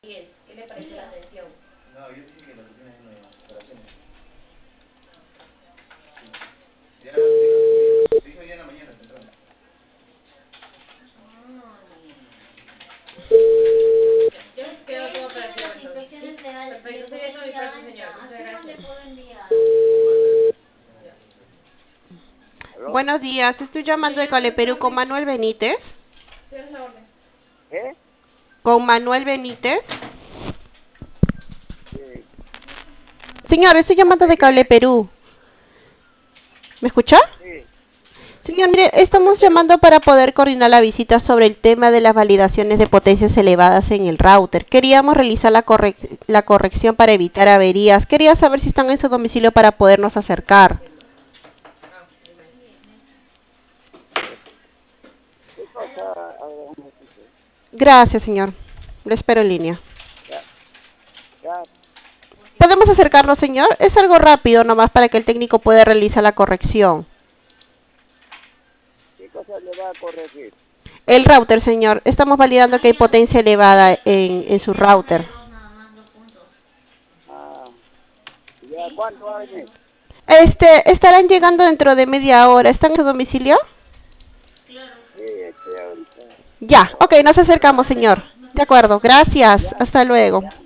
No, yo dije que la oficina es nueva, operaciones. Ya dijo ya en la mañana, temprano. ¿Aló? Buenos días, estoy llamando de Cole Perú con Manuel Benítez. ¿Eh? Con Manuel Benítez. Sí. Señor, estoy llamando ¿De de qué? Cable Perú. ¿Me escucha? Sí. Señor, mire, ¿Cable estamos Perú? llamando para poder coordinar la visita sobre el tema de las validaciones de potencias elevadas en el router. Queríamos realizar la corrección para evitar averías. Quería saber si están en su domicilio para podernos acercar. ¿Qué cosa? A ver, un momentito. Gracias, señor. Lo espero en línea. Ya, ya. ¿Podemos acercarnos, señor? Es algo rápido nomás para que el técnico pueda realizar la corrección. ¿Qué cosa le va a corregir? El router, señor. Estamos validando que hay potencia elevada en su router. Ah, ya, ¿cuánto hay? Estarán llegando dentro de media hora. ¿Están en su domicilio? Sí, estoy ahorita. Ya, ok, nos acercamos, señor. De acuerdo, gracias. Ya, Hasta luego.